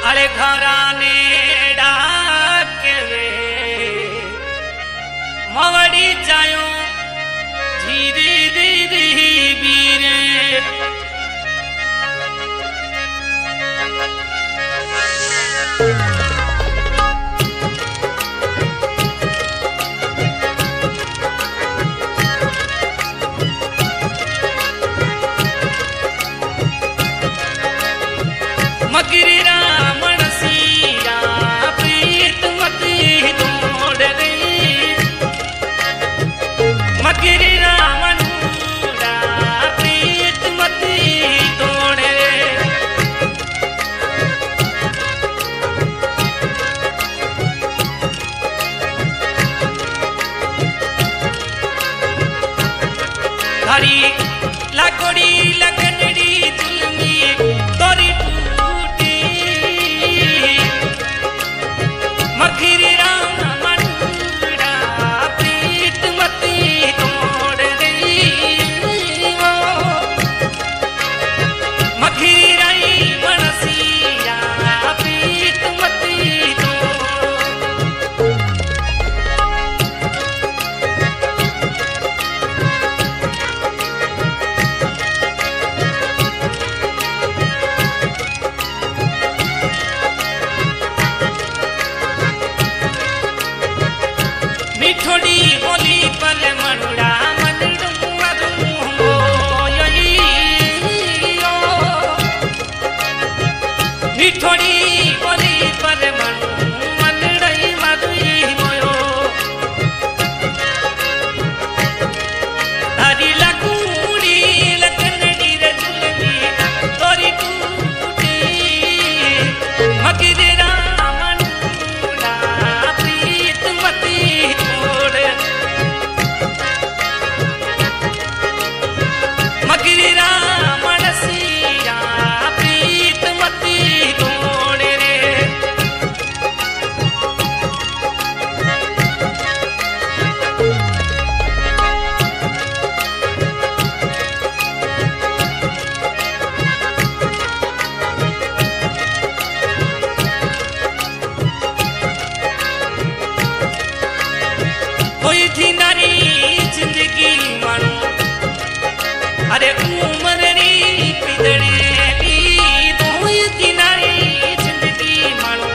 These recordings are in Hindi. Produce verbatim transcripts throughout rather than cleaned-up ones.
अरे घराने डाके वे मवड़ी जायो धीरे धीरे बीरे मगिरी रामण सीरा प्रीत मती तोड़ गई मगिरी रामण प्रीत मती तोड़े हरी लागोड़ी लगनड़ी जुलमी तोरी मगिरी रामण प्रीत मती तोड़ गई मगिरी रामण सीरा प्रीत मती तोड़ मिठोड़ी बोली पर मनुड़ा मनडू मधु मिठोड़ी बोली पर मनु मनडई मधुई मोयो हरी लगूड़ी लगनड़ी रे जुलमी तोरी टूटी मगिरी रामण प्रीत मती मगिरी रामण सीरा प्रीत मती तोड़े रे कोई थी नारी जिंदगी मानो अरे उमरनी पिदड़े ली दोई दिनारी जिंदगी मानो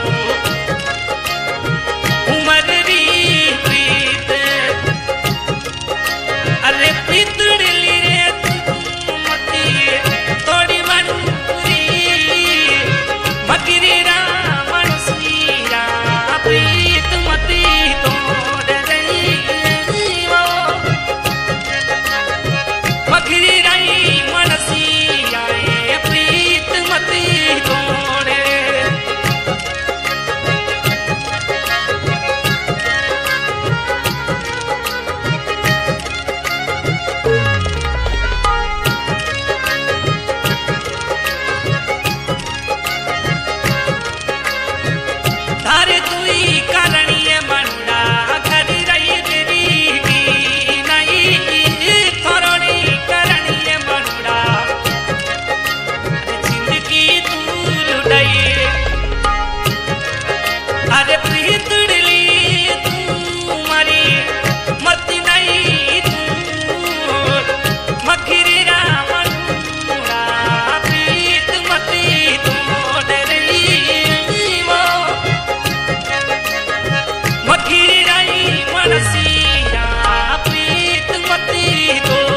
उमरनी प्रीत अरे पिदड़ ली रे मती तोड़ी मनूरी मगिरी रामण सीरा प्रीत मती तोड़ गई मगिरी प्रीत मती तोड़े धारे तुई कारणीय मनुड़ा घर रही तेरी की नहीं थोड़ी करणीय मनुड़ा अरे प्रीत ली तू मरी मती नहीं तू मगिरी रामण प्रीत मती तोड़ रही वो मगिरी रामण सीरा प्रीत मती तोड़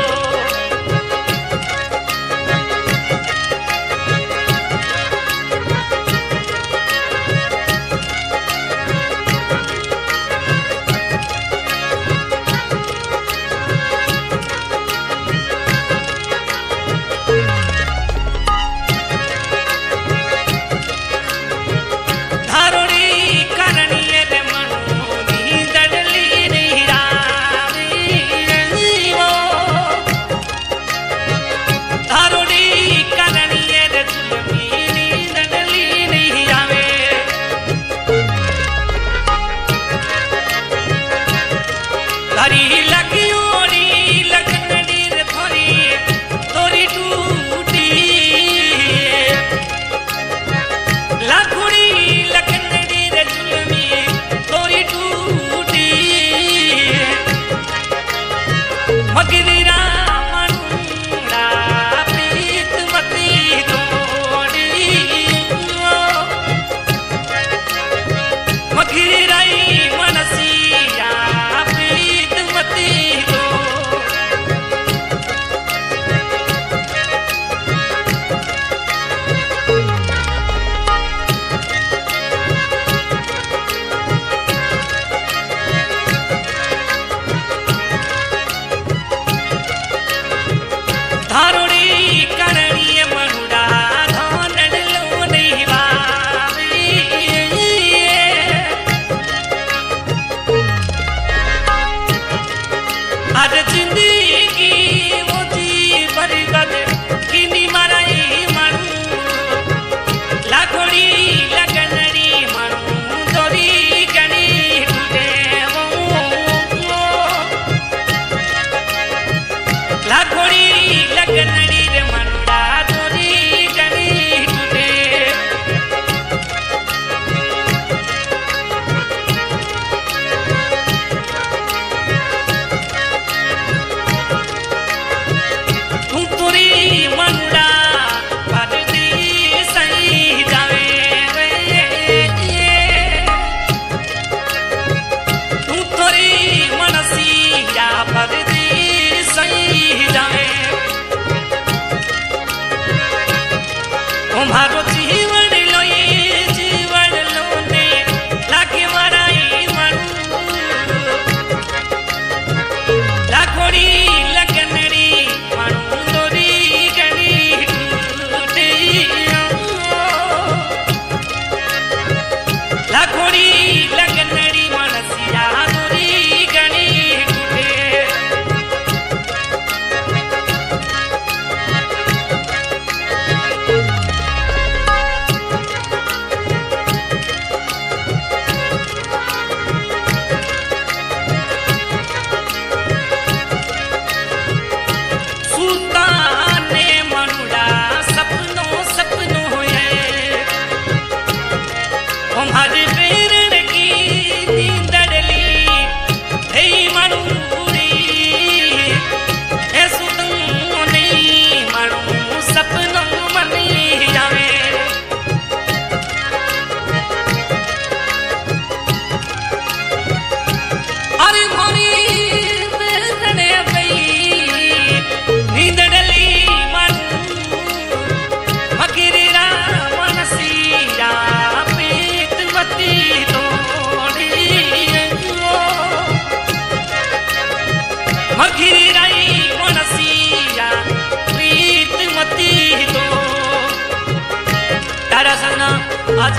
लाखोड़ी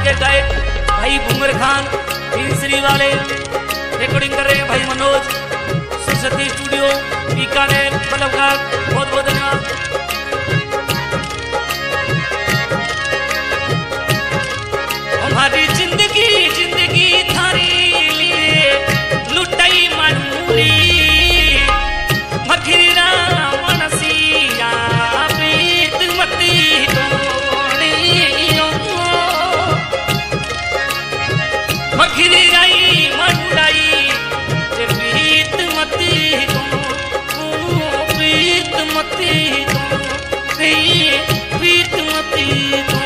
के गायक भाई भूमर खान तीसरी वाले रिकॉर्डिंग कर रहे हैं भाई मनोज सरस्वती स्टूडियो बीकानेर बल्लभगढ़। बहुत बहुत धन्यवाद। हमारी जिंदगी जिंदगी थारी लिए लुटाई मानूली मखिरा मनसिया प्रीत मती तोड़ियो मखिरी राई मंडाई जे प्रीत मती तो प्रीत मती तो प्रीत मती तो